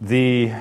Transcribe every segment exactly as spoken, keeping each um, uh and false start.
The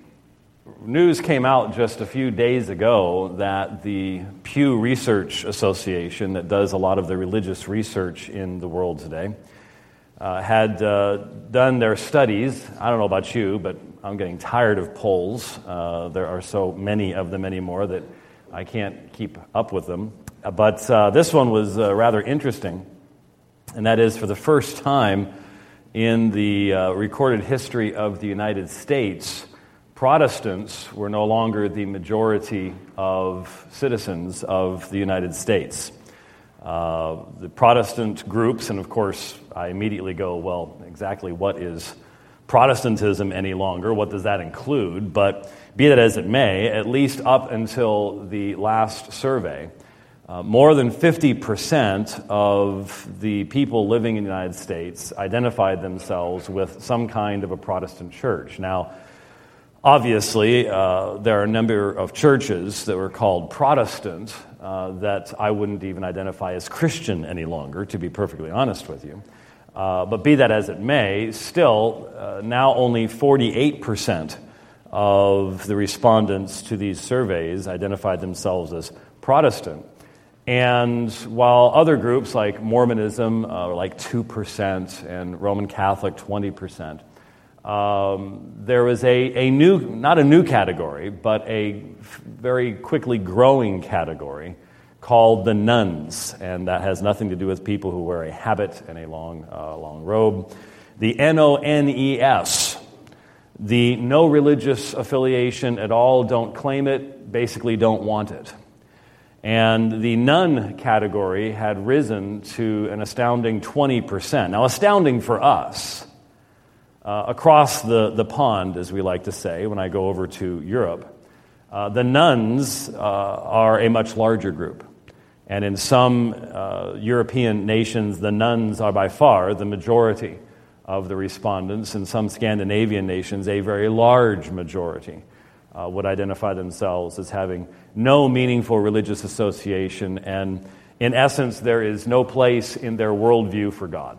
news came out just a few days ago that the Pew Research Association, that does a lot of the religious research in the world today, uh, had uh, done their studies. I don't know about you, but I'm getting tired of polls. Uh, there are so many of them anymore that I can't keep up with them. Uh, but uh, this one was uh, rather interesting, and that is for the first time in the uh, recorded history of the United States, Protestants were no longer the majority of citizens of the United States. Uh, the Protestant groups, and of course, I immediately go, well, exactly what is Protestantism any longer? What does that include? But be that as it may, at least up until the last survey, Uh, more than fifty percent of the people living in the United States identified themselves with some kind of a Protestant church. Now, obviously, uh, there are a number of churches that were called Protestant uh, that I wouldn't even identify as Christian any longer, to be perfectly honest with you. Uh, but be that as it may, still, uh, now only forty-eight percent of the respondents to these surveys identified themselves as Protestant. And while other groups like Mormonism uh, are like two percent and Roman Catholic twenty percent, um, there was a, a new, not a new category, but a very quickly growing category called the nones. And that has nothing to do with people who wear a habit and a long, uh, long robe. The N O N E S, the no religious affiliation at all, don't claim it, basically don't want it. And the nun category had risen to an astounding twenty percent. Now, astounding for us. Uh, across the, the pond, as we like to say, when I go over to Europe, uh, the nuns uh, are a much larger group. And in some uh, European nations, the nuns are by far the majority of the respondents. In some Scandinavian nations, a very large majority Uh, would identify themselves as having no meaningful religious association, and in essence, there is no place in their worldview for God.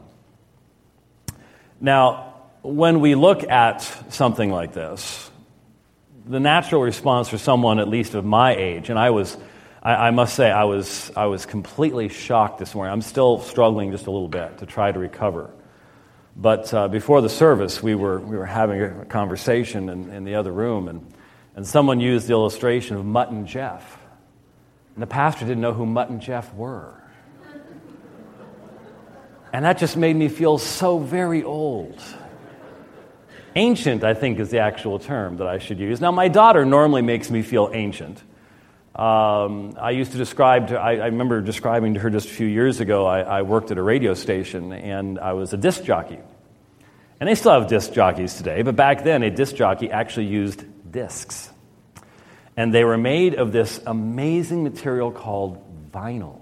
Now, when we look at something like this, the natural response for someone at least of my age, and I was, I, I must say, I was, I was completely shocked this morning. I'm still struggling just a little bit to try to recover. But uh, before the service, we were we were having a conversation in, in the other room, and And someone used the illustration of Mutt and Jeff. And the pastor didn't know who Mutt and Jeff were. And that just made me feel so very old. Ancient, I think, is the actual term that I should use. Now, my daughter normally makes me feel ancient. Um, I used to describe to, I, I remember describing to her just a few years ago, I, I worked at a radio station, and I was a disc jockey. And they still have disc jockeys today, but back then, a disc jockey actually used discs. And they were made of this amazing material called vinyl.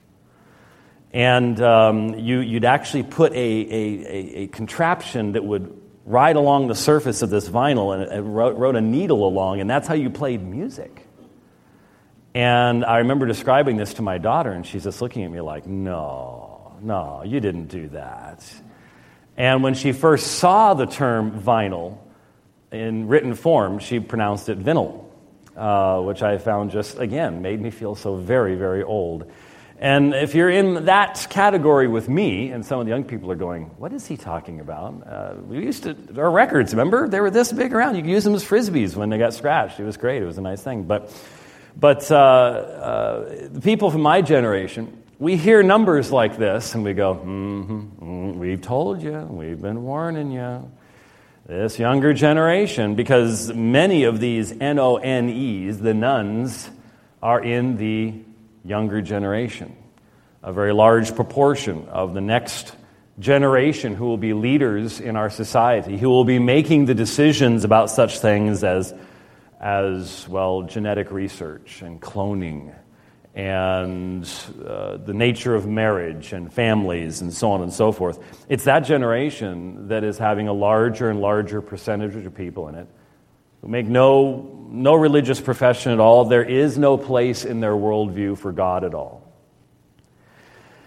And um, you, you'd actually put a, a, a, a contraption that would ride along the surface of this vinyl and it wrote, wrote a needle along, and that's how you played music. And I remember describing this to my daughter, and she's just looking at me like, no, no, you didn't do that. And when she first saw the term vinyl in written form, she pronounced it vinyl, uh, which I found just, again, made me feel so very, very old. And if you're in that category with me, and some of the young people are going, what is he talking about? Uh, we used to, our records, remember? They were this big around. You could use them as Frisbees when they got scratched. It was great. It was a nice thing. But, but uh, uh, the people from my generation, we hear numbers like this, and we go, mm-hmm, mm, we've told you. We've been warning you. This younger generation, because many of these N O N Es, the nuns, are in the younger generation. A very large proportion of the next generation who will be leaders in our society, who will be making the decisions about such things as, as well, genetic research and cloning and uh, the nature of marriage and families and so on and so forth. It's that generation that is having a larger and larger percentage of people in it who make no, no religious profession at all. There is no place in their worldview for God at all.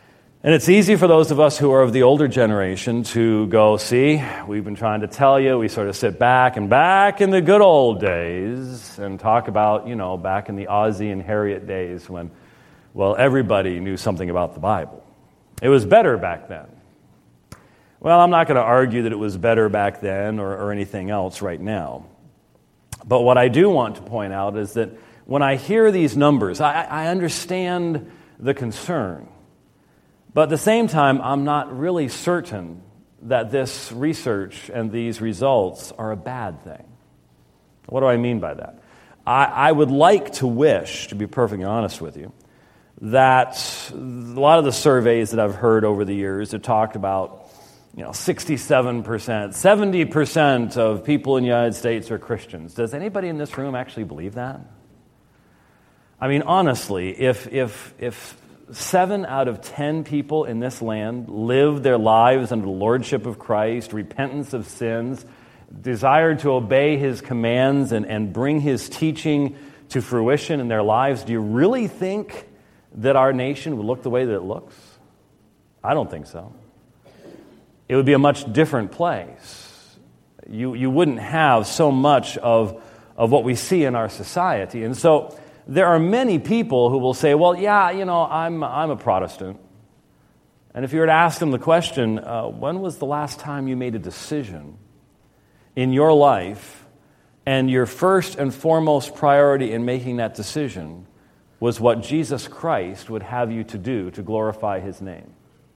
And it's easy for those of us who are of the older generation to go, see, we've been trying to tell you, we sort of sit back and back in the good old days and talk about, you know, back in the Ozzie and Harriet days when, well, everybody knew something about the Bible. It was better back then. Well, I'm not going to argue that it was better back then or, or anything else right now. But what I do want to point out is that when I hear these numbers, I, I understand the concern. But at the same time, I'm not really certain that this research and these results are a bad thing. What do I mean by that? I, I would like to wish, to be perfectly honest with you, that a lot of the surveys that I've heard over the years have talked about, you know, sixty-seven percent, seventy percent of people in the United States are Christians. Does anybody in this room actually believe that? I mean, honestly, if if if seven out of ten people in this land live their lives under the lordship of Christ, repentance of sins, desire to obey His commands and, and bring His teaching to fruition in their lives, do you really think that our nation would look the way that it looks? I don't think so. It would be a much different place. You you wouldn't have so much of, of what we see in our society. And so there are many people who will say, well, yeah, you know, I'm I'm a Protestant. And if you were to ask them the question, uh, when was the last time you made a decision in your life and your first and foremost priority in making that decision was what Jesus Christ would have you to do to glorify His name?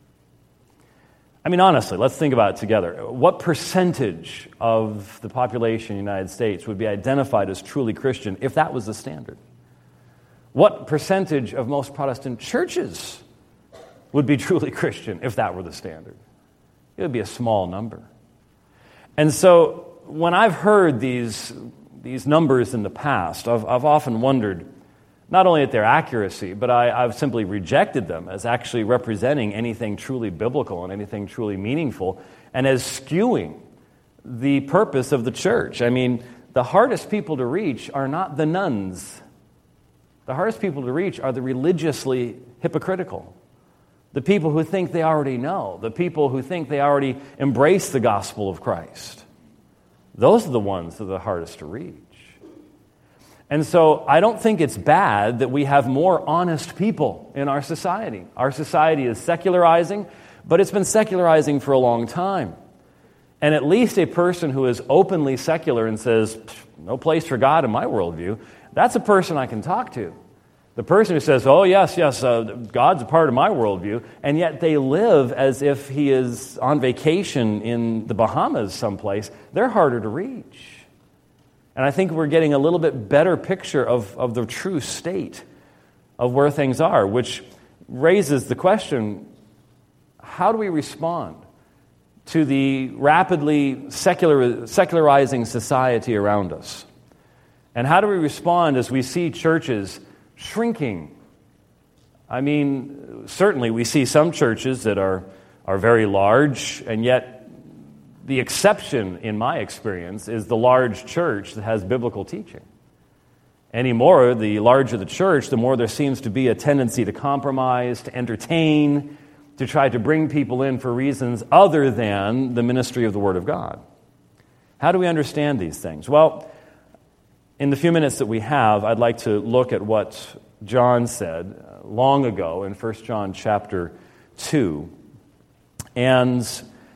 I mean, honestly, let's think about it together. What percentage of the population in the United States would be identified as truly Christian if that was the standard? What percentage of most Protestant churches would be truly Christian if that were the standard? It would be a small number. And so when I've heard these, these numbers in the past, I've, I've often wondered not only at their accuracy, but I, I've simply rejected them as actually representing anything truly biblical and anything truly meaningful, and as skewing the purpose of the church. I mean, the hardest people to reach are not the nuns. The hardest people to reach are the religiously hypocritical, the people who think they already know, the people who think they already embrace the gospel of Christ. Those are the ones that are the hardest to reach. And so I don't think it's bad that we have more honest people in our society. Our society is secularizing, but it's been secularizing for a long time. And at least a person who is openly secular and says, no place for God in my worldview, that's a person I can talk to. The person who says, oh, yes, yes, uh, God's a part of my worldview, and yet they live as if he is on vacation in the Bahamas someplace, they're harder to reach. And I think we're getting a little bit better picture of, of the true state of where things are, which raises the question, how do we respond to the rapidly secular, secularizing society around us? And how do we respond as we see churches shrinking? I mean, certainly we see some churches that are, are very large, and yet the exception, in my experience, is the large church that has biblical teaching. Anymore, the larger the church, the more there seems to be a tendency to compromise, to entertain, to try to bring people in for reasons other than the ministry of the Word of God. How do we understand these things? Well, in the few minutes that we have, I'd like to look at what John said long ago in First John chapter two. And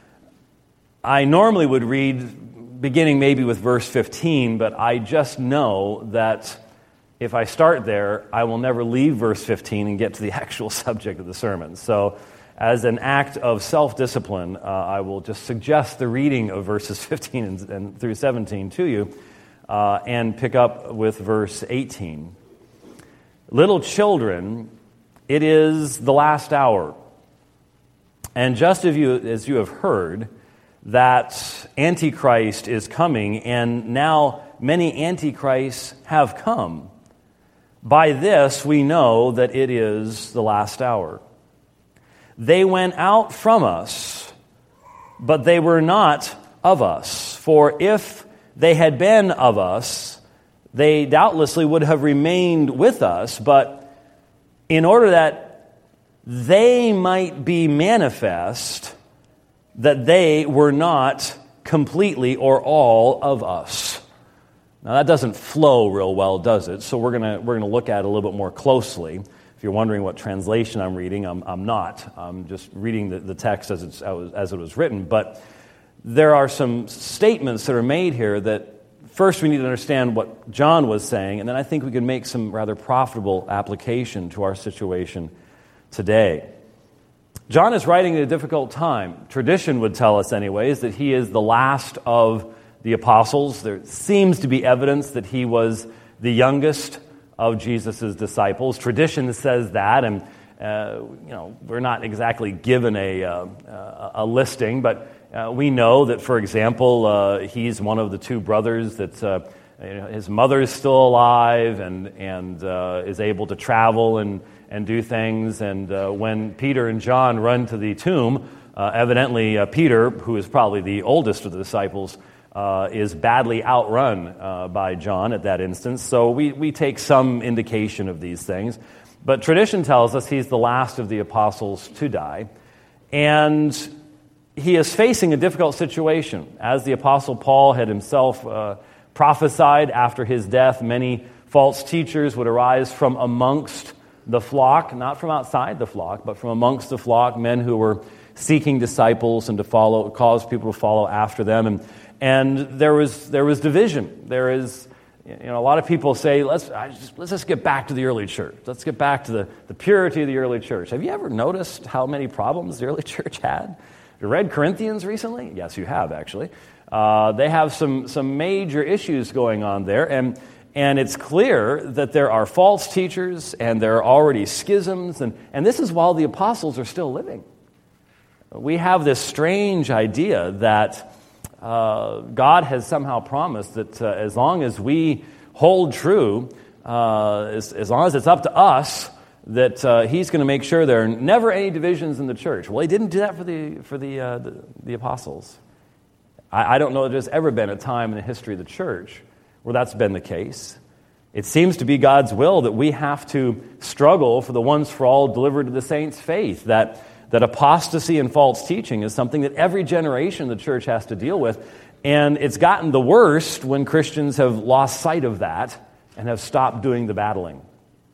I normally would read beginning maybe with verse fifteen, but I just know that if I start there, I will never leave verse fifteen and get to the actual subject of the sermon. So as an act of self-discipline, uh, I will just suggest the reading of verses fifteen and, and through seventeen to you. Uh, and pick up with verse eighteen. Little children, it is the last hour. And just as you, as you have heard that Antichrist is coming, and now many Antichrists have come, by this we know that it is the last hour. They went out from us, but they were not of us. For if they had been of us, they doubtlessly would have remained with us, but in order that they might be manifest that they were not completely or all of us. Now that doesn't flow real well, does it? So we're gonna we're gonna look at it a little bit more closely. If you're wondering what translation I'm reading, I'm I'm not. I'm just reading the, the text as it's as it was written. But there are some statements that are made here that first we need to understand what John was saying, and then I think we can make some rather profitable application to our situation today. John is writing at a difficult time. Tradition would tell us anyways that he is the last of the apostles. There seems to be evidence that he was the youngest of Jesus' disciples. Tradition says that, and uh, you know we're not exactly given a, uh, a listing, but uh, we know that, for example, uh, he's one of the two brothers that uh, you know, his mother is still alive and, and uh, is able to travel and and do things. And uh, when Peter and John run to the tomb, uh, evidently uh, Peter, who is probably the oldest of the disciples, uh, is badly outrun uh, by John at that instance. So we, we take some indication of these things. But tradition tells us he's the last of the apostles to die. And he is facing a difficult situation. As the apostle Paul had himself uh, prophesied, after his death, many false teachers would arise from amongst the flock, not from outside the flock, but from amongst the flock, men who were seeking disciples and to follow, cause people to follow after them. And and there was there was division. There is, you know, a lot of people say, let's I just, let's just get back to the early church. Let's get back to the, the purity of the early church. Have you ever noticed how many problems the early church had? You read Corinthians recently? Yes, you have, actually. Uh, they have some some major issues going on there, and And it's clear that there are false teachers and there are already schisms, and, and this is while the apostles are still living. We have this strange idea that uh, God has somehow promised that uh, as long as we hold true, uh, as, as long as it's up to us, that uh, He's going to make sure there are never any divisions in the church. Well, He didn't do that for the for the uh, the, the apostles. I, I don't know that there's ever been a time in the history of the church where that's been the case. It seems to be God's will that we have to struggle for the once for all delivered to the saints' faith, that, that apostasy and false teaching is something that every generation of the church has to deal with, and it's gotten the worst when Christians have lost sight of that and have stopped doing the battling.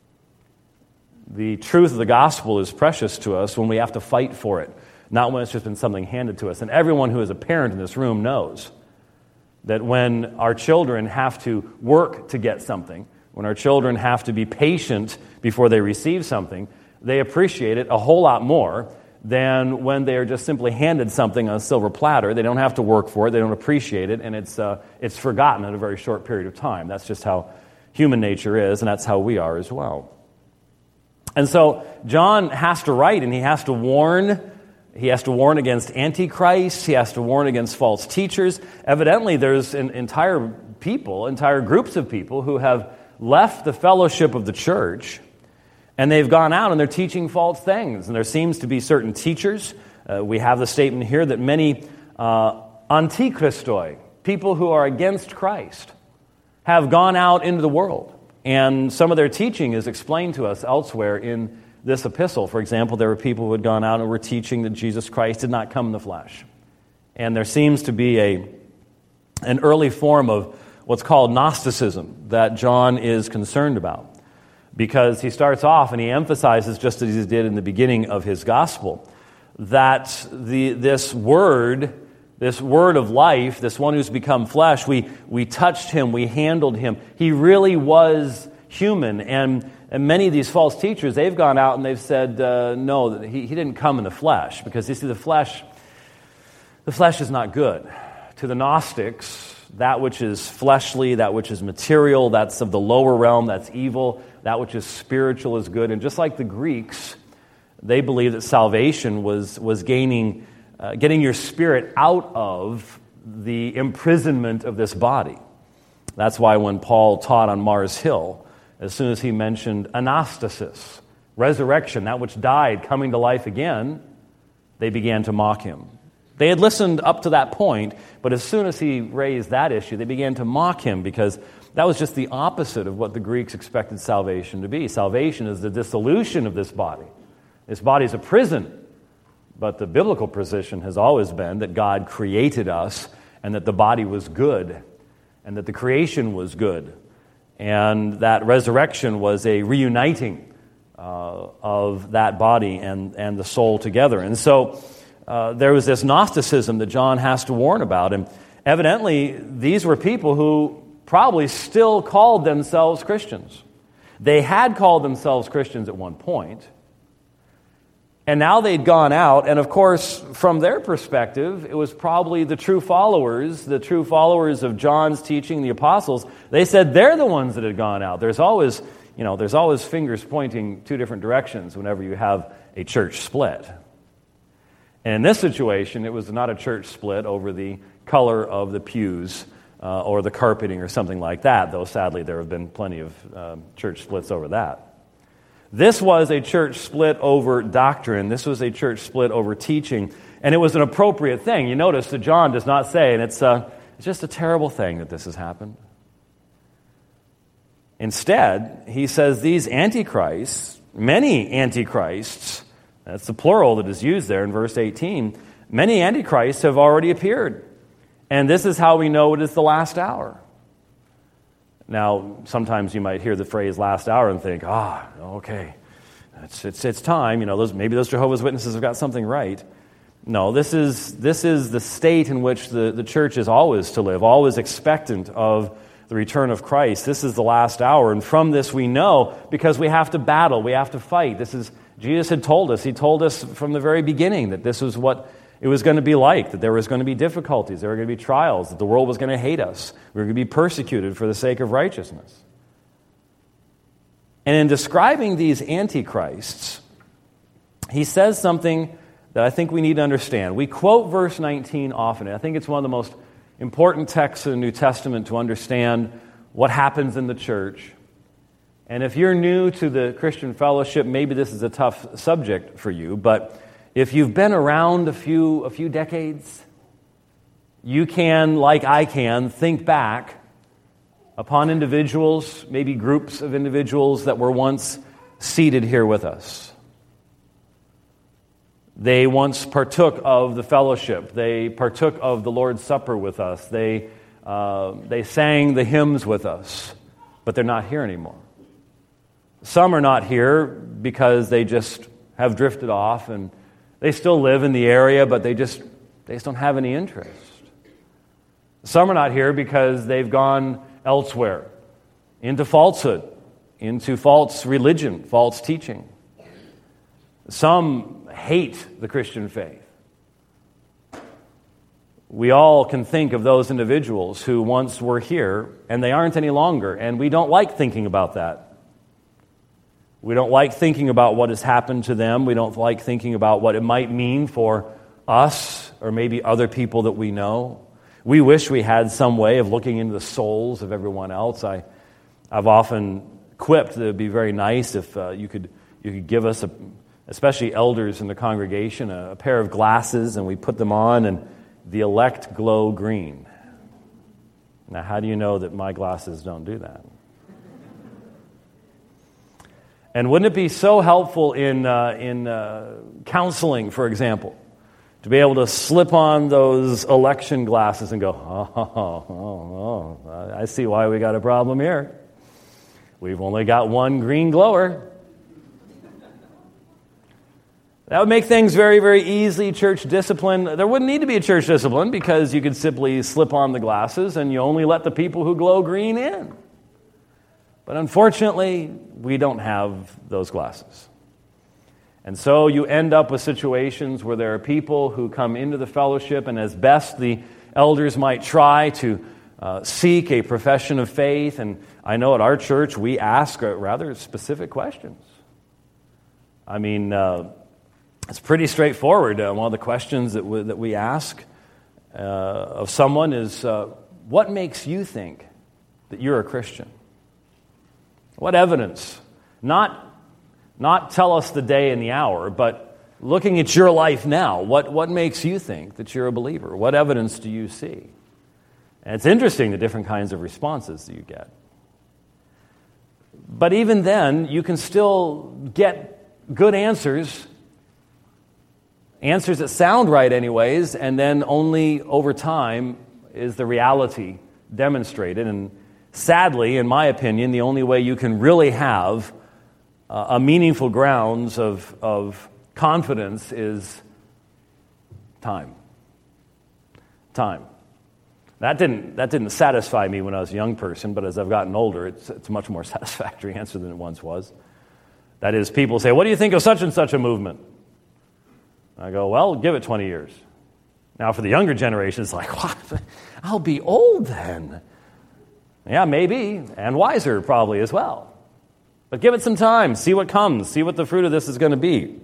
The truth of the gospel is precious to us when we have to fight for it, not when it's just been something handed to us. And everyone who is a parent in this room knows that when our children have to work to get something, when our children have to be patient before they receive something, they appreciate it a whole lot more than when they are just simply handed something on a silver platter. They don't have to work for it, they don't appreciate it, and it's uh, it's forgotten in a very short period of time. That's just how human nature is, and that's how we are as well. And so John has to write, and he has to warn He has to warn against Antichrist. He has to warn against false teachers. Evidently, there's an entire people, entire groups of people who have left the fellowship of the church, and they've gone out and they're teaching false things. And there seems to be certain teachers. Uh, we have the statement here that many uh, antichristoi, people who are against Christ, have gone out into the world. And some of their teaching is explained to us elsewhere in this epistle. For example, there were people who had gone out and were teaching that Jesus Christ did not come in the flesh. And there seems to be a an early form of what's called Gnosticism that John is concerned about. Because he starts off and he emphasizes, just as he did in the beginning of his gospel, that the this word, this word of life, this one who's become flesh, we, we touched him, we handled him. He really was human. And And many of these false teachers, they've gone out and they've said, uh, no, he, he didn't come in the flesh. Because you see, the flesh, the flesh is not good. To the Gnostics, that which is fleshly, that which is material, that's of the lower realm, that's evil. That which is spiritual is good. And just like the Greeks, they believed that salvation was, was gaining, uh, getting your spirit out of the imprisonment of this body. That's why when Paul taught on Mars Hill, as soon as he mentioned anastasis, resurrection, that which died, coming to life again, they began to mock him. They had listened up to that point, but as soon as he raised that issue, they began to mock him because that was just the opposite of what the Greeks expected salvation to be. Salvation is the dissolution of this body, This body is a prison. But the biblical position has always been that God created us and that the body was good and that the creation was good and that resurrection was a reuniting uh, of that body and, and the soul together. And so uh, there was this Gnosticism that John has to warn about. And evidently, these were people who probably still called themselves Christians. They had called themselves Christians at one point. And now they'd gone out, and of course, from their perspective, it was probably the true followers, the true followers of John's teaching, the apostles. They said they're the ones that had gone out. There's always, you know, there's always fingers pointing two different directions whenever you have a church split. And in this situation, it was not a church split over the color of the pews uh, or the carpeting or something like that, though sadly there have been plenty of uh, church splits over that. This was a church split over doctrine. This was a church split over teaching. And it was an appropriate thing. You notice that John does not say, and it's, uh, it's just a terrible thing that this has happened. Instead, he says these antichrists, many antichrists, that's the plural that is used there in verse eighteen, many antichrists have already appeared. And this is how we know it is the last hour. Now, sometimes you might hear the phrase last hour and think, ah, okay, it's it's it's time. You know, those, maybe those Jehovah's Witnesses have got something right. No, this is this is the state in which the, the church is always to live, always expectant of the return of Christ. This is the last hour, and from this we know because we have to battle, we have to fight. This is, Jesus had told us, he told us from the very beginning that this was what it was going to be like, that there was going to be difficulties, there were going to be trials, that the world was going to hate us. We were going to be persecuted for the sake of righteousness. And in describing these antichrists, he says something that I think we need to understand. We quote verse nineteen often. I think it's one of the most important texts in the New Testament to understand what happens in the church. And if you're new to the Christian fellowship, maybe this is a tough subject for you, but if you've been around a few a few decades, you can, like I can, think back upon individuals, maybe groups of individuals that were once seated here with us. They once partook of the fellowship. They partook of the Lord's Supper with us. They, uh, they sang the hymns with us, but they're not here anymore. Some are not here because they just have drifted off and they still live in the area, but they just they just don't have any interest. Some are not here because they've gone elsewhere, into falsehood, into false religion, false teaching. Some hate the Christian faith. We all can think of those individuals who once were here, and they aren't any longer, and we don't like thinking about that. We don't like thinking about what has happened to them. We don't like thinking about what it might mean for us or maybe other people that we know. We wish we had some way of looking into the souls of everyone else. I, I've often quipped that it would be very nice if uh, you could you could give us, a, especially elders in the congregation, a, a pair of glasses, and we put them on, and the elect glow green. Now, how do you know that my glasses don't do that? And wouldn't it be so helpful in uh, in uh, counseling, for example, to be able to slip on those election glasses and go, oh, oh, oh, oh, I see why we got a problem here. We've only got one green glower. That would make things very, very easy, church discipline. There wouldn't need to be a church discipline because you could simply slip on the glasses and you only let the people who glow green in. But unfortunately, we don't have those glasses. And so you end up with situations where there are people who come into the fellowship, and as best the elders might try to uh, seek a profession of faith, and I know at our church we ask rather specific questions. I mean, uh, it's pretty straightforward. Uh, one of the questions that we, that we ask uh, of someone is, uh, what makes you think that you're a Christian? What evidence? Not, not tell us the day and the hour, but looking at your life now, what, what makes you think that you're a believer? What evidence do you see? And it's interesting the different kinds of responses that you get. But even then, you can still get good answers answers that sound right anyways, and then only over time is the reality demonstrated. And sadly, in my opinion, the only way you can really have uh, a meaningful grounds of, of confidence is time. Time. That didn't, that didn't satisfy me when I was a young person, but as I've gotten older, it's, it's a much more satisfactory answer than it once was. That is, people say, what do you think of such and such a movement? I go, well, give it twenty years. Now, for the younger generation, it's like, what? I'll be old then. Yeah, maybe, and wiser probably as well. But give it some time, see what comes, see what the fruit of this is going to be.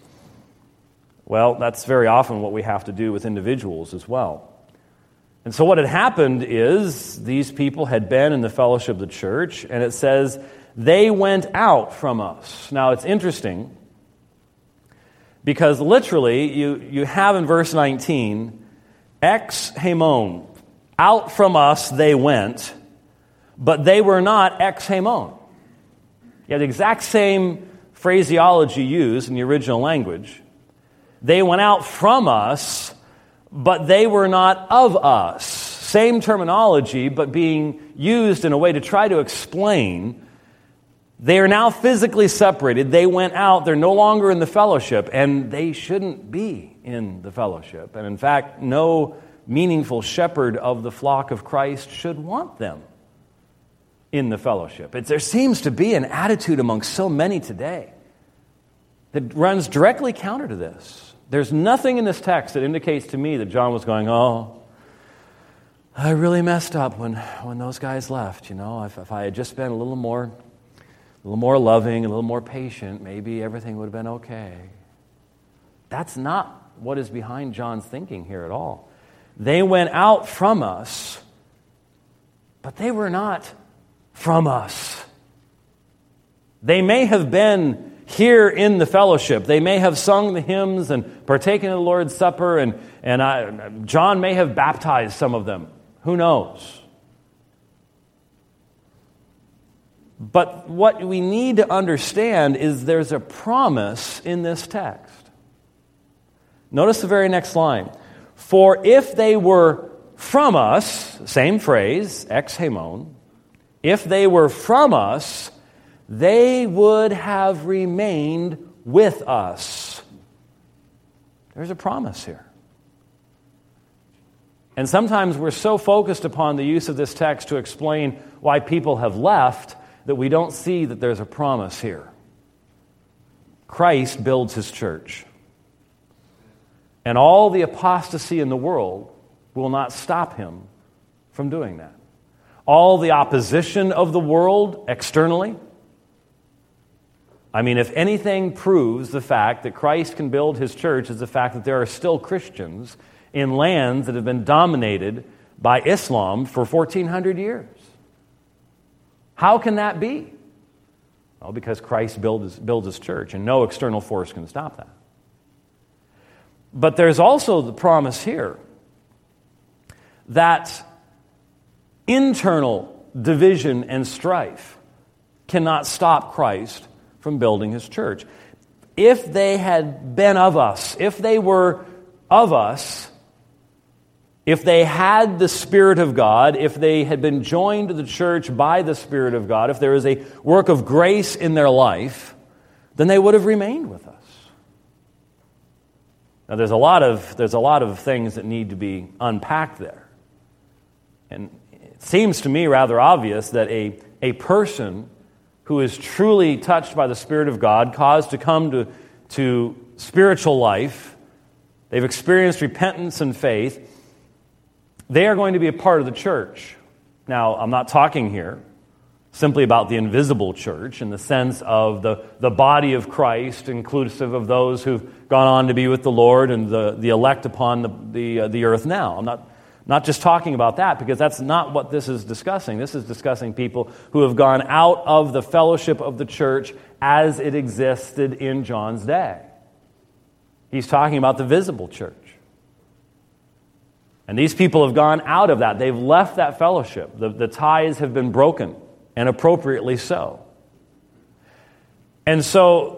Well, that's very often what we have to do with individuals as well. And so what had happened is these people had been in the fellowship of the church, and it says they went out from us. Now, it's interesting because literally you, you have in verse nineteen, ex hemon, out from us they went, but they were not ex hemon. You have the exact same phraseology used in the original language. They went out from us, but they were not of us. Same terminology, but being used in a way to try to explain. They are now physically separated. They went out. They're no longer in the fellowship, and they shouldn't be in the fellowship. And in fact, no meaningful shepherd of the flock of Christ should want them in the fellowship. It, there seems to be an attitude among so many today that runs directly counter to this. There's nothing in this text that indicates to me that John was going, oh, I really messed up when, when those guys left. You know, if, if I had just been a little more, a little more loving, a little more patient, maybe everything would have been okay. That's not what is behind John's thinking here at all. They went out from us, but they were not from us. They may have been here in the fellowship. They may have sung the hymns and partaken of the Lord's Supper, and, and I, John may have baptized some of them. Who knows? But what we need to understand is there's a promise in this text. Notice the very next line. For if they were from us, same phrase, ex hemon, if they were from us, they would have remained with us. There's a promise here. And sometimes we're so focused upon the use of this text to explain why people have left that we don't see that there's a promise here. Christ builds his church. And all the apostasy in the world will not stop him from doing that. All the opposition of the world externally, I mean, if anything proves the fact that Christ can build his church is the fact that there are still Christians in lands that have been dominated by Islam for fourteen hundred years. How can that be? Well, because Christ builds his, builds his church, and no external force can stop that. But there's also the promise here that internal division and strife cannot stop Christ from building his church. If they had been of us, if they were of us, if they had the Spirit of God, if they had been joined to the church by the Spirit of God, if there was a work of grace in their life, then they would have remained with us. Now there's a lot of there's a lot of things that need to be unpacked there. And it seems to me rather obvious that a, a person who is truly touched by the Spirit of God, caused to come to, to spiritual life, they've experienced repentance and faith, they are going to be a part of the church. Now, I'm not talking here simply about the invisible church in the sense of the, the body of Christ, inclusive of those who've gone on to be with the Lord and the, the elect upon the, the, uh, the earth now. I'm not Not just talking about that, because that's not what this is discussing. This is discussing people who have gone out of the fellowship of the church as it existed in John's day. He's talking about the visible church. And these people have gone out of that. They've left that fellowship. The, the ties have been broken, and appropriately so. And so,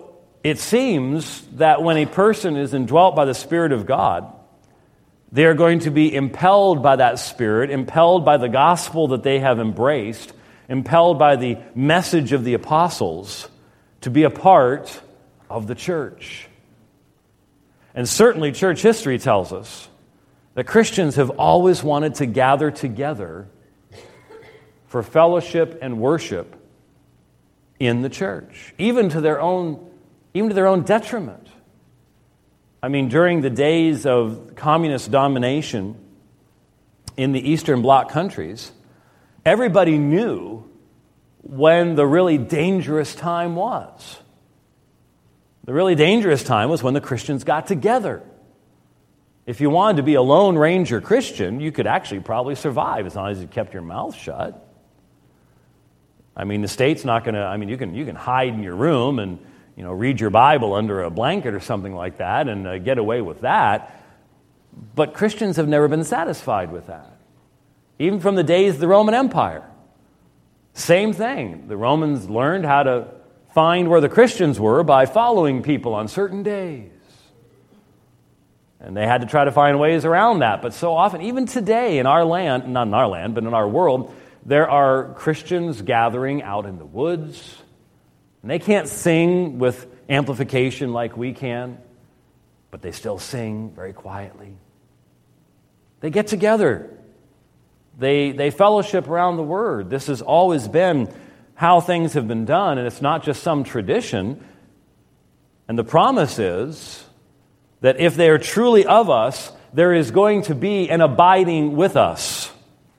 it seems that when a person is indwelt by the Spirit of God, they are going to be impelled by that Spirit, impelled by the gospel that they have embraced, impelled by the message of the apostles to be a part of the church. And certainly church history tells us that Christians have always wanted to gather together for fellowship and worship in the church, even to their own, even to their own detriment. I mean, during the days of communist domination in the Eastern Bloc countries, everybody knew when the really dangerous time was. The really dangerous time was when the Christians got together. If you wanted to be a Lone Ranger Christian, you could actually probably survive as long as you kept your mouth shut. I mean, the state's not going to, I mean, you can you can hide in your room and, you know, read your Bible under a blanket or something like that and uh, get away with that. But Christians have never been satisfied with that. Even from the days of the Roman Empire. Same thing. The Romans learned how to find where the Christians were by following people on certain days. And they had to try to find ways around that. But so often, even today in our land, not in our land, but in our world, there are Christians gathering out in the woods. And they can't sing with amplification like we can, but they still sing very quietly. They get together. They, they fellowship around the Word. This has always been how things have been done, and it's not just some tradition. And the promise is that if they are truly of us, there is going to be an abiding with us.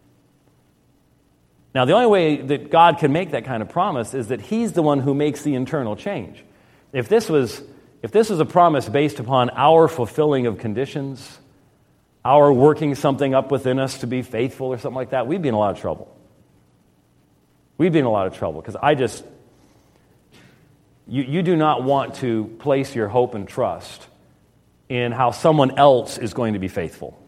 Now, the only way that God can make that kind of promise is that He's the one who makes the internal change. If this was, if this was a promise based upon our fulfilling of conditions, our working something up within us to be faithful or something like that, we'd be in a lot of trouble. We'd be in a lot of trouble because I just, you, you do not want to place your hope and trust in how someone else is going to be faithful.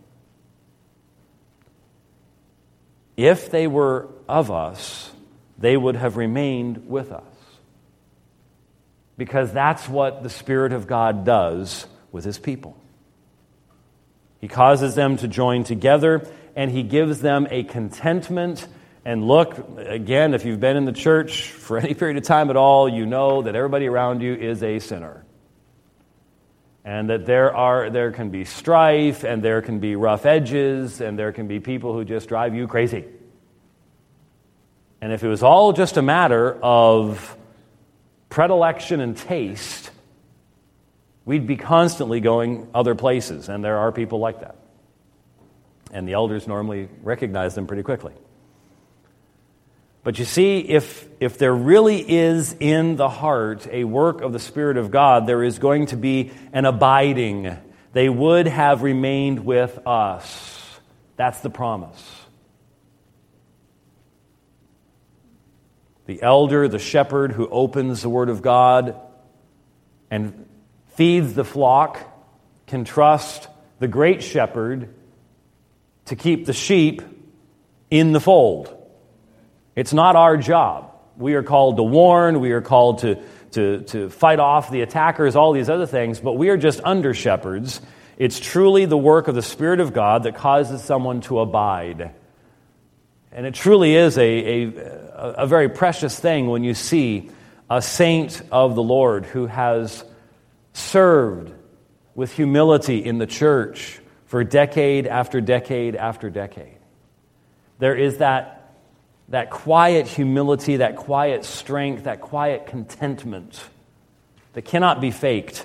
If they were of us, they would have remained with us. Because that's what the Spirit of God does with His people. He causes them to join together, and He gives them a contentment. And look, again, if you've been in the church for any period of time at all, you know that everybody around you is a sinner. And that there are there can be strife, and there can be rough edges, and there can be people who just drive you crazy. And if it was all just a matter of predilection and taste, we'd be constantly going other places, and there are people like that. And the elders normally recognize them pretty quickly. But you see, if, if there really is in the heart a work of the Spirit of God, there is going to be an abiding. They would have remained with us. That's the promise. The elder, the shepherd who opens the Word of God and feeds the flock can trust the great shepherd to keep the sheep in the fold. It's not our job. We are called to warn, we are called to, to, to fight off the attackers, all these other things, but we are just under shepherds. It's truly the work of the Spirit of God that causes someone to abide. And it truly is a, a, a very precious thing when you see a saint of the Lord who has served with humility in the church for decade after decade after decade. There is that That quiet humility, that quiet strength, that quiet contentment that cannot be faked.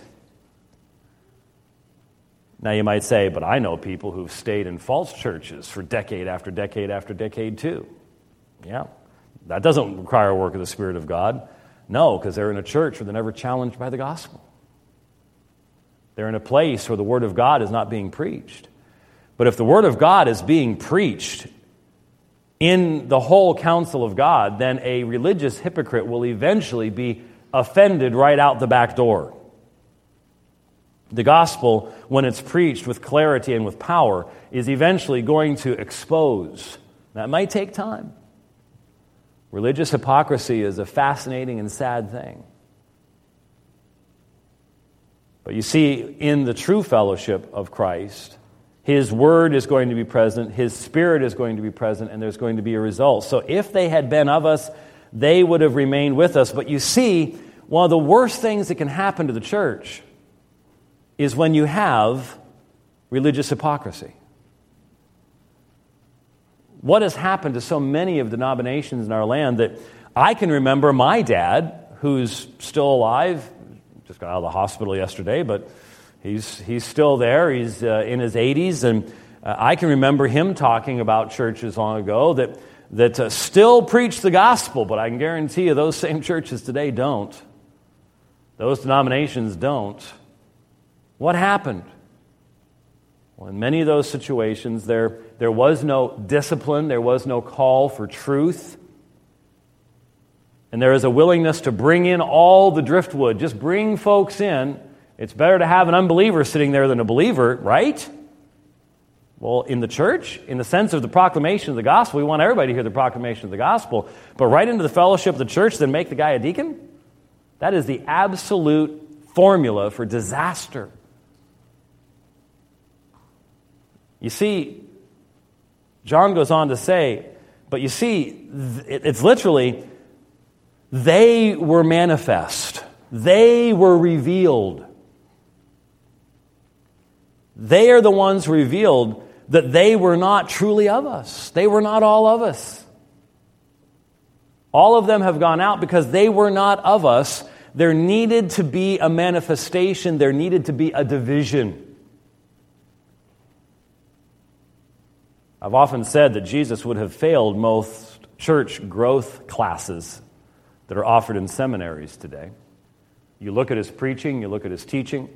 Now you might say, but I know people who've stayed in false churches for decade after decade after decade too. Yeah, that doesn't require a work of the Spirit of God. No, because they're in a church where they're never challenged by the gospel. They're in a place where the Word of God is not being preached. But if the Word of God is being preached in the whole counsel of God, then a religious hypocrite will eventually be offended right out the back door. The gospel, when it's preached with clarity and with power, is eventually going to expose. That might take time. Religious hypocrisy is a fascinating and sad thing. But you see, in the true fellowship of Christ, His Word is going to be present, His Spirit is going to be present, and there's going to be a result. So if they had been of us, they would have remained with us. But you see, one of the worst things that can happen to the church is when you have religious hypocrisy. What has happened to so many of the denominations in our land that I can remember my dad, who's still alive, just got out of the hospital yesterday, but he's he's still there. He's uh, in his eighties, and uh, I can remember him talking about churches long ago that that uh, still preach the gospel, but I can guarantee you those same churches today don't. Those denominations don't. What happened? Well, in many of those situations, there, there was no discipline, there was no call for truth, and there is a willingness to bring in all the driftwood. Just bring folks in. It's better to have an unbeliever sitting there than a believer, right? Well, in the church, in the sense of the proclamation of the gospel, we want everybody to hear the proclamation of the gospel, but right into the fellowship of the church, then make the guy a deacon? That is the absolute formula for disaster. You see, John goes on to say, but you see, it's literally, they were manifest. They were revealed. They are the ones revealed that they were not truly of us. They were not all of us. All of them have gone out because they were not of us. There needed to be a manifestation. There needed to be a division. I've often said that Jesus would have failed most church growth classes that are offered in seminaries today. You look at his preaching, you look at his teaching.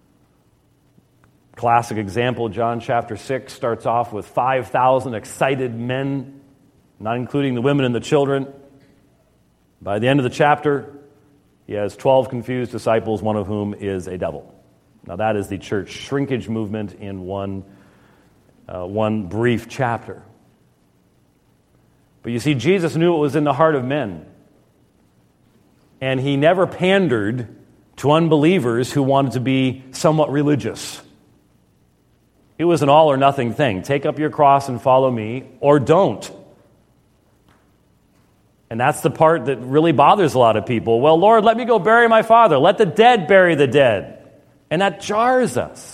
Classic example, John chapter six starts off with five thousand excited men, not including the women and the children. By the end of the chapter, he has twelve confused disciples, one of whom is a devil. Now that is the church shrinkage movement in one Uh, one brief chapter. But you see, Jesus knew what was in the heart of men. And he never pandered to unbelievers who wanted to be somewhat religious. It was an all or nothing thing. Take up your cross and follow me, or don't. And that's the part that really bothers a lot of people. Well, Lord, let me go bury my father. Let the dead bury the dead. And that jars us.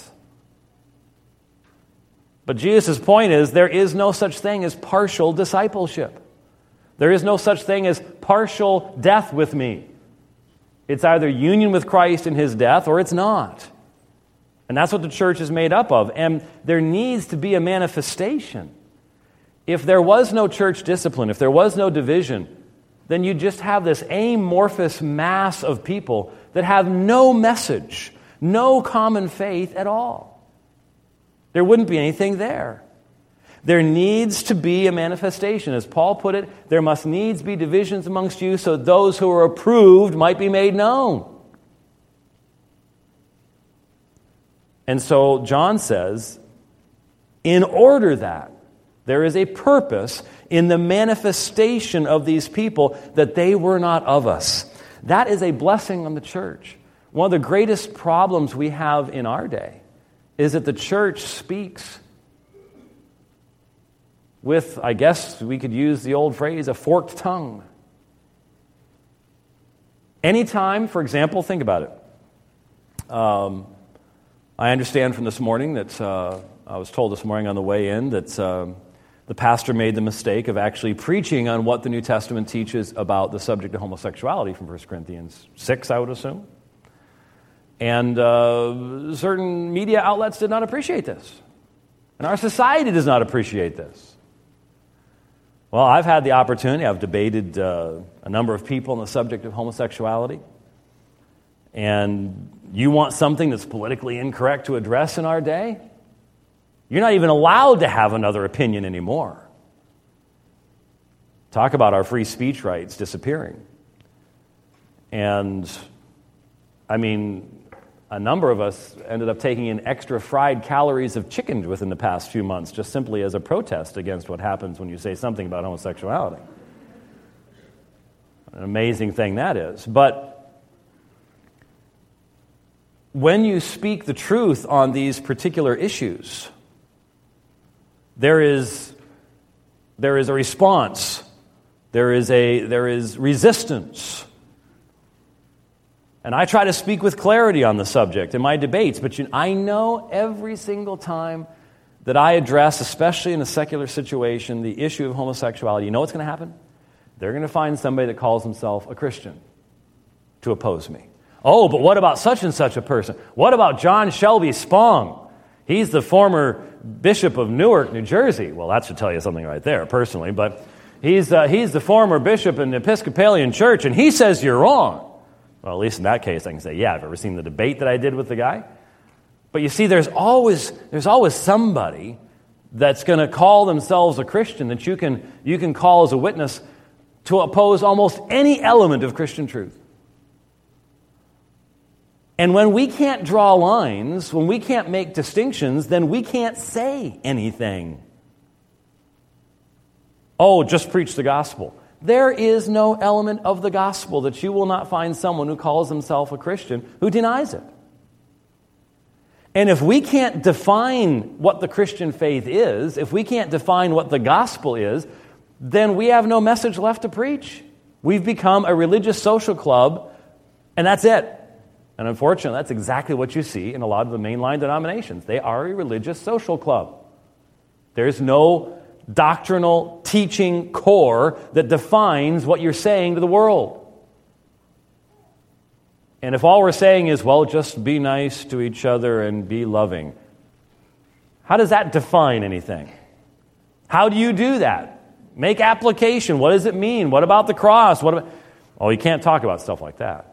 But Jesus' point is, there is no such thing as partial discipleship. There is no such thing as partial death with me. It's either union with Christ in his death or it's not. And that's what the church is made up of. And there needs to be a manifestation. If there was no church discipline, if there was no division, then you just have this amorphous mass of people that have no message, no common faith at all. There wouldn't be anything there. There needs to be a manifestation. As Paul put it, there must needs be divisions amongst you so those who are approved might be made known. And so John says, in order that there is a purpose in the manifestation of these people that they were not of us. That is a blessing on the church. One of the greatest problems we have in our day is that the church speaks with, I guess we could use the old phrase, a forked tongue. Anytime, for example, think about it. Um, I understand from this morning that, uh, I was told this morning on the way in, that uh, the pastor made the mistake of actually preaching on what the New Testament teaches about the subject of homosexuality from First Corinthians six, I would assume. And uh, certain media outlets did not appreciate this. And our society does not appreciate this. Well, I've had the opportunity, I've debated uh, a number of people on the subject of homosexuality. And you want something that's politically incorrect to address in our day? You're not even allowed to have another opinion anymore. Talk about our free speech rights disappearing. And, I mean, a number of us ended up taking in extra fried calories of chicken within the past few months, just simply as a protest against what happens when you say something about homosexuality. An amazing thing that is. But when you speak the truth on these particular issues, there is, there is a response. There is a, there is resistance. And I try to speak with clarity on the subject in my debates, but you, I know every single time that I address, especially in a secular situation, the issue of homosexuality, you know what's going to happen? They're going to find somebody that calls himself a Christian to oppose me. Oh, but what about such and such a person? What about John Shelby Spong? He's the former bishop of Newark, New Jersey. Well, that should tell you something right there, personally, but he's uh, he's the former bishop in the Episcopalian Church, and he says you're wrong. Well, at least in that case, I can say, yeah, I've ever seen the debate that I did with the guy? But you see, there's always there's always somebody that's going to call themselves a Christian that you can you can call as a witness to oppose almost any element of Christian truth. And when we can't draw lines, when we can't make distinctions, then we can't say anything. Oh, just preach the gospel. There is no element of the gospel that you will not find someone who calls himself a Christian who denies it. And if we can't define what the Christian faith is, if we can't define what the gospel is, then we have no message left to preach. We've become a religious social club, and that's it. And unfortunately, that's exactly what you see in a lot of the mainline denominations. They are a religious social club. There's no doctrinal teaching core that defines what you're saying to the world. And if all we're saying is, well, just be nice to each other and be loving, how does that define anything? How do you do that? Make application. What does it mean? What about the cross? What about... Oh, you can't talk about stuff like that.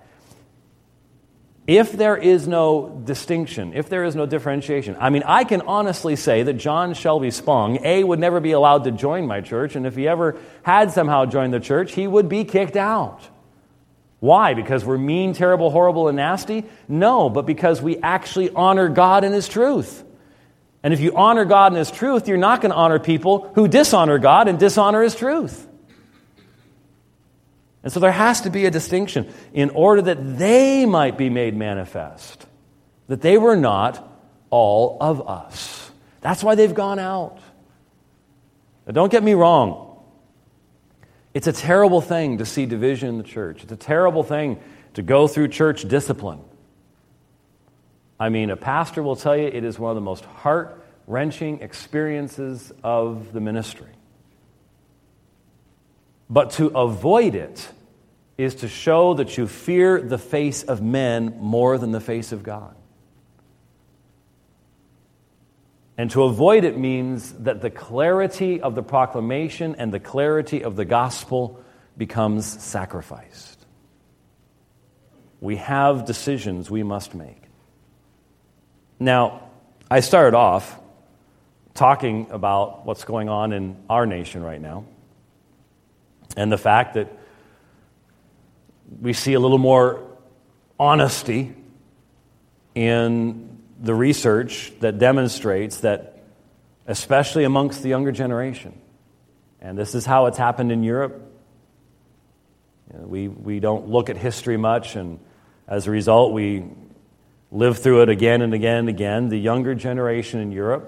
If there is no distinction, if there is no differentiation, I mean, I can honestly say that John Shelby Spong, A, would never be allowed to join my church, and if he ever had somehow joined the church, he would be kicked out. Why? Because we're mean, terrible, horrible, and nasty? No, but because we actually honor God and His truth. And if you honor God and His truth, you're not going to honor people who dishonor God and dishonor His truth. And so there has to be a distinction in order that they might be made manifest, that they were not all of us. That's why they've gone out. Now, don't get me wrong. It's a terrible thing to see division in the church. It's a terrible thing to go through church discipline. I mean, a pastor will tell you it is one of the most heart-wrenching experiences of the ministry. But to avoid it is to show that you fear the face of men more than the face of God. And to avoid it means that the clarity of the proclamation and the clarity of the gospel becomes sacrificed. We have decisions we must make. Now, I started off talking about what's going on in our nation right now. And the fact that we see a little more honesty in the research that demonstrates that, especially amongst the younger generation, and this is how it's happened in Europe. You know, we, we don't look at history much, and as a result, we live through it again and again and again. The younger generation in Europe,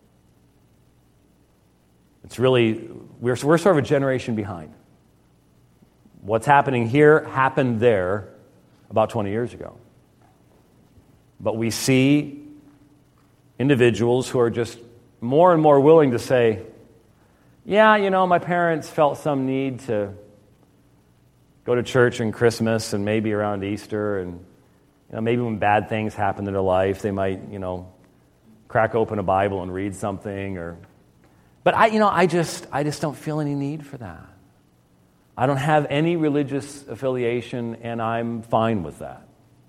it's really, we're, we're sort of a generation behind. What's happening here happened there about twenty years ago. But we see individuals who are just more and more willing to say, yeah, you know, my parents felt some need to go to church on Christmas and maybe around Easter, and you know, maybe when bad things happen in their life, they might, you know, crack open a Bible and read something. Or, but I, you know, I just, I just don't feel any need for that. I don't have any religious affiliation, and I'm fine with that.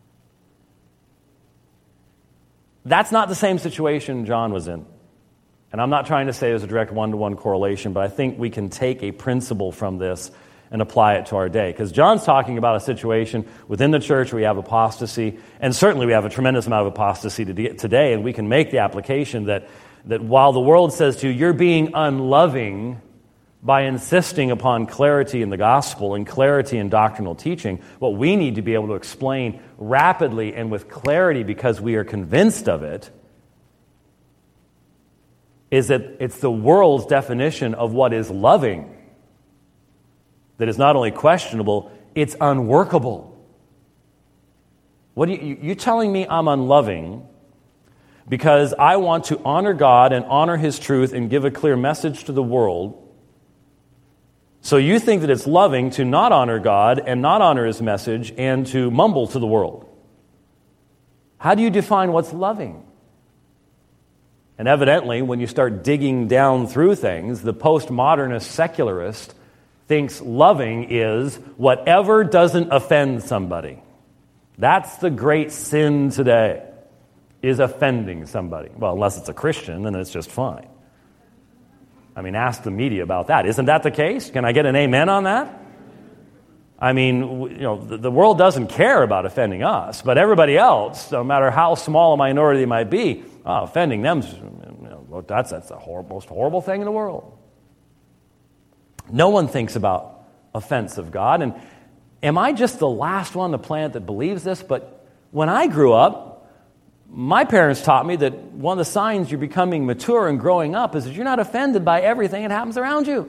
That's not the same situation John was in. And I'm not trying to say there's a direct one-to-one correlation, but I think we can take a principle from this and apply it to our day. Because John's talking about a situation within the church where we have apostasy, and certainly we have a tremendous amount of apostasy today, and we can make the application that, that while the world says to you, you're being unloving by insisting upon clarity in the gospel and clarity in doctrinal teaching. What we need to be able to explain rapidly and with clarity because we are convinced of it is that it's the world's definition of what is loving that is not only questionable, it's unworkable. What are you, you telling me I'm unloving because I want to honor God and honor His truth and give a clear message to the world? So you think that it's loving to not honor God and not honor His message and to mumble to the world. How do you define what's loving? And evidently, when you start digging down through things, the postmodernist secularist thinks loving is whatever doesn't offend somebody. That's the great sin today, is offending somebody. Well, unless it's a Christian, then it's just fine. I mean, ask the media about that. Isn't that the case? Can I get an amen on that? I mean, you know, the, the world doesn't care about offending us, but everybody else, no matter how small a minority they might be, oh, offending them, you know, that's, that's the hor- most horrible thing in the world. No one thinks about offense of God. And am I just the last one on the planet that believes this? But when I grew up, my parents taught me that one of the signs you're becoming mature and growing up is that you're not offended by everything that happens around you.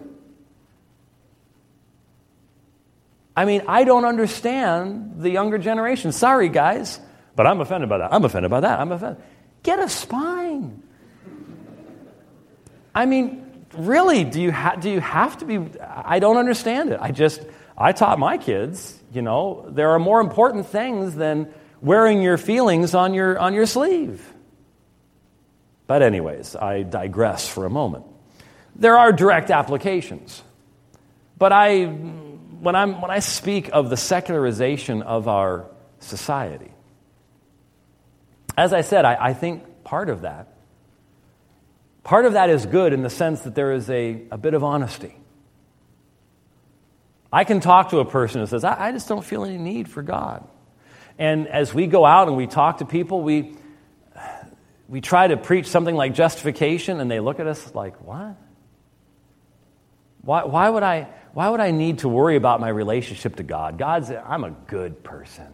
I mean, I don't understand the younger generation. Sorry, guys, but I'm offended by that. I'm offended by that. I'm offended. Get a spine. I mean, really, do you, ha- do you have to be... I don't understand it. I just... I taught my kids, you know, there are more important things than wearing your feelings on your on your sleeve. But anyways, I digress for a moment. There are direct applications. But I when I'm when I speak of the secularization of our society, as I said, I, I think part of that, part of that is good in the sense that there is a, a bit of honesty. I can talk to a person who says, I, I just don't feel any need for God. And as we go out and we talk to people, we we try to preach something like justification, and they look at us like, what? Why, why would I why would I need to worry about my relationship to God? God's I'm a good person.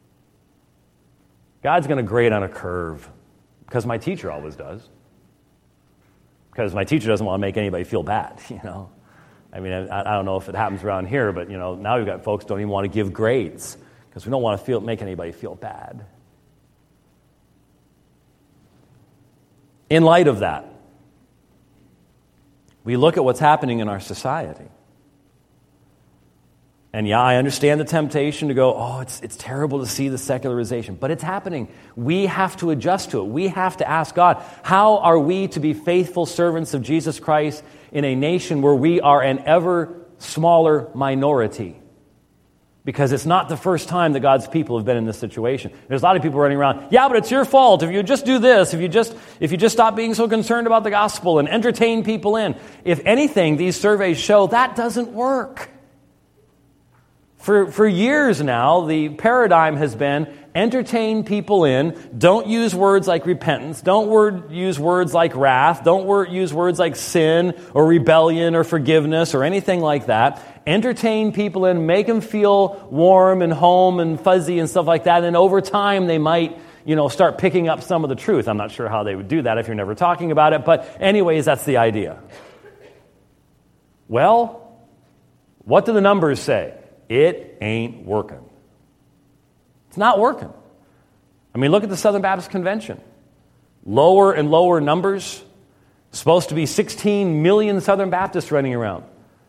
God's going to grade on a curve, because my teacher always does. Because my teacher doesn't want to make anybody feel bad, you know. I mean, I, I don't know if it happens around here, but, you know, now we've got folks who don't even want to give grades because we don't want to feel make anybody feel bad. In light of that, we look at what's happening in our society. And yeah, I understand the temptation to go, oh, it's it's terrible to see the secularization, but it's happening. We have to adjust to it. We have to ask God, how are we to be faithful servants of Jesus Christ in a nation where we are an ever smaller minority? Because it's not the first time that God's people have been in this situation. There's a lot of people running around, yeah, but it's your fault. If you just do this, if you just if you just stop being so concerned about the gospel and entertain people in. If anything, these surveys show that doesn't work. For for years now, the paradigm has been entertain people in, don't use words like repentance, don't word, use words like wrath, don't word, use words like sin or rebellion or forgiveness or anything like that. Entertain people in, make them feel warm and home and fuzzy and stuff like that, and over time they might, you know, start picking up some of the truth. I'm not sure how they would do that if you're never talking about it, but anyways, that's the idea. Well, what do the numbers say? It ain't working. It's not working. I mean, look at the Southern Baptist Convention. Lower and lower numbers. Supposed to be sixteen million Southern Baptists running around.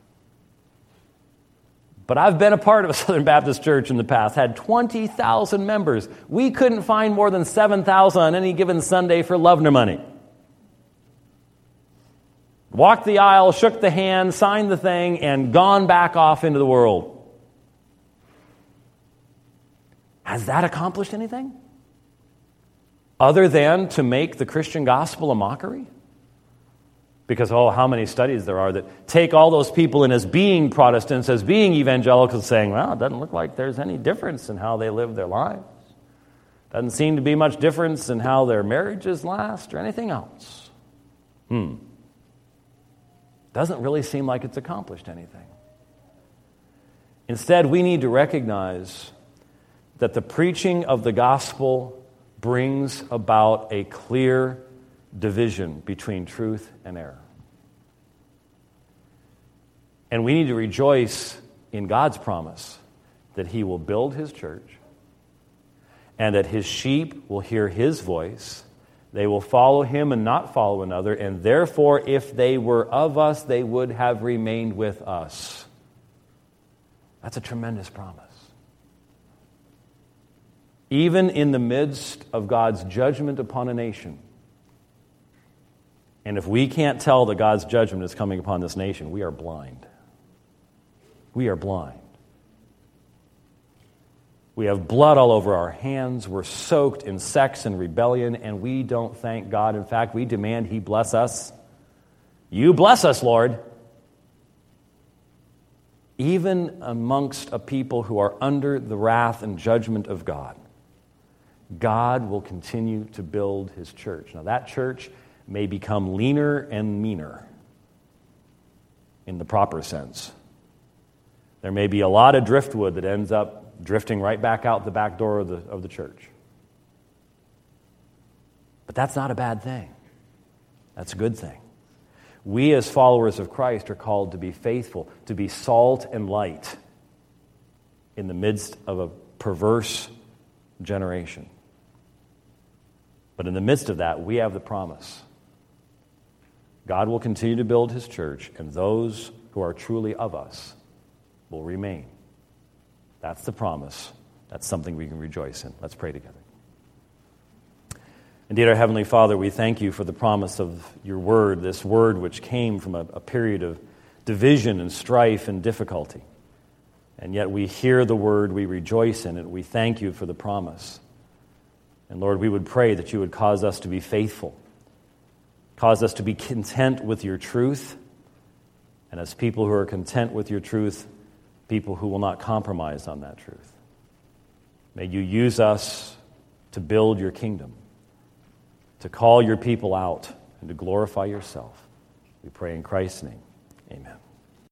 But I've been a part of a Southern Baptist church in the past, had twenty thousand members. We couldn't find more than seven thousand on any given Sunday for love nor money. Walked the aisle, shook the hand, signed the thing, and gone back off into the world. Has that accomplished anything? Other than to make the Christian gospel a mockery? Because, oh, how many studies there are that take all those people in as being Protestants, as being evangelicals, saying, well, it doesn't look like there's any difference in how they live their lives. Doesn't seem to be much difference in how their marriages last or anything else. Hmm. doesn't really seem like it's accomplished anything. Instead, we need to recognize that the preaching of the gospel brings about a clear division between truth and error. And we need to rejoice in God's promise that He will build His church and that His sheep will hear His voice. They will follow Him and not follow another, and therefore, if they were of us, they would have remained with us. That's a tremendous promise. Even in the midst of God's judgment upon a nation, and if we can't tell that God's judgment is coming upon this nation, we are blind. We are blind. We have blood all over our hands. We're soaked in sex and rebellion, and we don't thank God. In fact, we demand He bless us. You bless us, Lord. Even amongst a people who are under the wrath and judgment of God, God will continue to build His church. Now, that church may become leaner and meaner in the proper sense. There may be a lot of driftwood that ends up drifting right back out the back door of the, of the church. But that's not a bad thing. That's a good thing. We as followers of Christ are called to be faithful, to be salt and light in the midst of a perverse generation. But in the midst of that, we have the promise. God will continue to build His church, and those who are truly of us will remain. That's the promise. That's something we can rejoice in. Let's pray together. Indeed, our Heavenly Father, we thank You for the promise of Your word, this word which came from a, a period of division and strife and difficulty. And yet we hear the word, we rejoice in it, we thank You for the promise. And Lord, we would pray that You would cause us to be faithful, cause us to be content with Your truth, and as people who are content with Your truth, people who will not compromise on that truth. May You use us to build Your kingdom, to call Your people out, and to glorify Yourself. We pray in Christ's name. Amen.